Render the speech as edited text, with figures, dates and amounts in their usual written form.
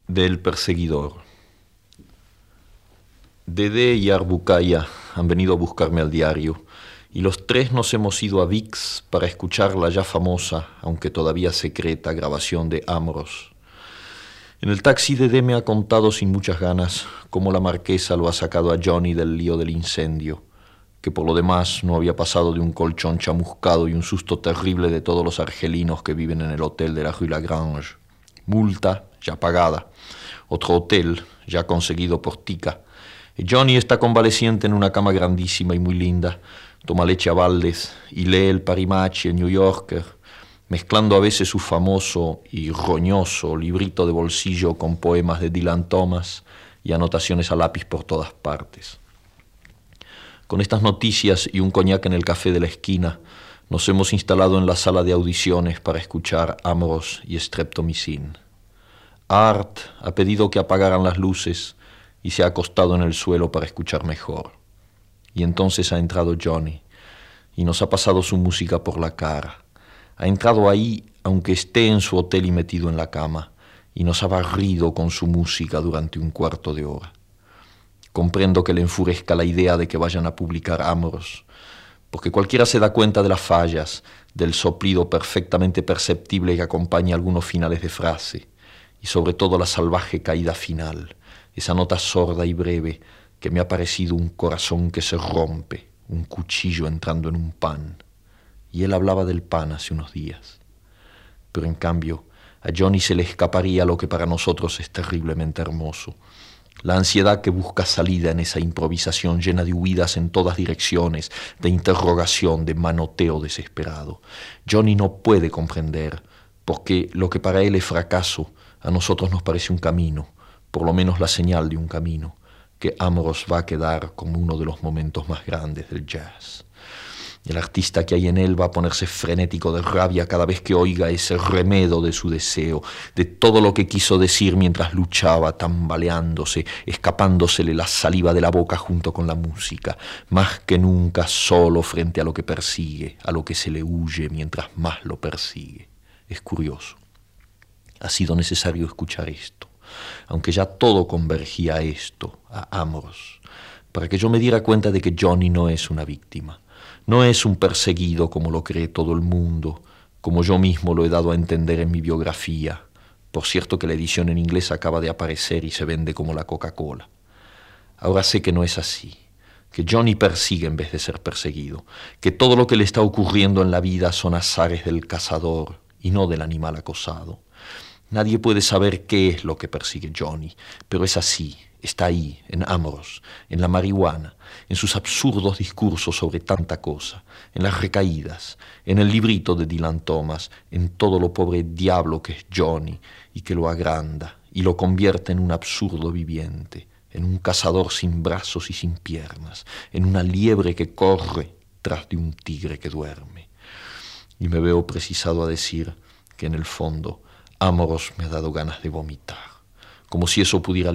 Del perseguidor. Dede y Arbukaya han venido a buscarme al diario y los tres nos hemos ido a VIX para escuchar la ya famosa, aunque todavía secreta, grabación de Amoros. En el taxi Dede me ha contado sin muchas ganas cómo la marquesa lo ha sacado a Johnny del lío del incendio, que por lo demás no había pasado de un colchón chamuscado y un susto terrible de todos los argelinos que viven en el hotel de la Rue Lagrange. Multa ya pagada, otro hotel ya conseguido por Tica. Johnny está convaleciente en una cama grandísima y muy linda, toma leche a baldes y lee el Paris-Match y el New Yorker, mezclando a veces su famoso y roñoso librito de bolsillo con poemas de Dylan Thomas y anotaciones a lápiz por todas partes. Con estas noticias y un coñac en el café de la esquina, nos hemos instalado en la sala de audiciones para escuchar Amoros y Streptomycin. Art ha pedido que apagaran las luces y se ha acostado en el suelo para escuchar mejor. Y entonces ha entrado Johnny y nos ha pasado su música por la cara. Ha entrado ahí aunque esté en su hotel y metido en la cama, y nos ha barrido con su música durante un cuarto de hora. Comprendo que le enfurezca la idea de que vayan a publicar Amoros, porque cualquiera se da cuenta de las fallas, del soplido perfectamente perceptible que acompaña algunos finales de frase, y sobre todo la salvaje caída final, esa nota sorda y breve que me ha parecido un corazón que se rompe, un cuchillo entrando en un pan. Y él hablaba del pan hace unos días. Pero en cambio, a Johnny se le escaparía lo que para nosotros es terriblemente hermoso. La ansiedad que busca salida en esa improvisación llena de huidas en todas direcciones, de interrogación, de manoteo desesperado. Johnny no puede comprender, porque lo que para él es fracaso, a nosotros nos parece un camino, por lo menos la señal de un camino, que Amoros va a quedar como uno de los momentos más grandes del jazz. El artista que hay en él va a ponerse frenético de rabia cada vez que oiga ese remedo de su deseo, de todo lo que quiso decir mientras luchaba, tambaleándose, escapándosele la saliva de la boca junto con la música, más que nunca solo frente a lo que persigue, a lo que se le huye mientras más lo persigue. Es curioso. Ha sido necesario escuchar esto, aunque ya todo convergía a esto, a Amoros, para que yo me diera cuenta de que Johnny no es una víctima. No es un perseguido como lo cree todo el mundo, como yo mismo lo he dado a entender en mi biografía. Por cierto que la edición en inglés acaba de aparecer y se vende como la Coca-Cola. Ahora sé que no es así, que Johnny persigue en vez de ser perseguido, que todo lo que le está ocurriendo en la vida son azares del cazador y no del animal acosado. Nadie puede saber qué es lo que persigue Johnny, pero es así. Está ahí, en Amoros, en la marihuana, en sus absurdos discursos sobre tanta cosa, en las recaídas, en el librito de Dylan Thomas, en todo lo pobre diablo que es Johnny y que lo agranda y lo convierte en un absurdo viviente, en un cazador sin brazos y sin piernas, en una liebre que corre tras de un tigre que duerme. Y me veo precisado a decir que en el fondo Amoros me ha dado ganas de vomitar, como si eso pudiera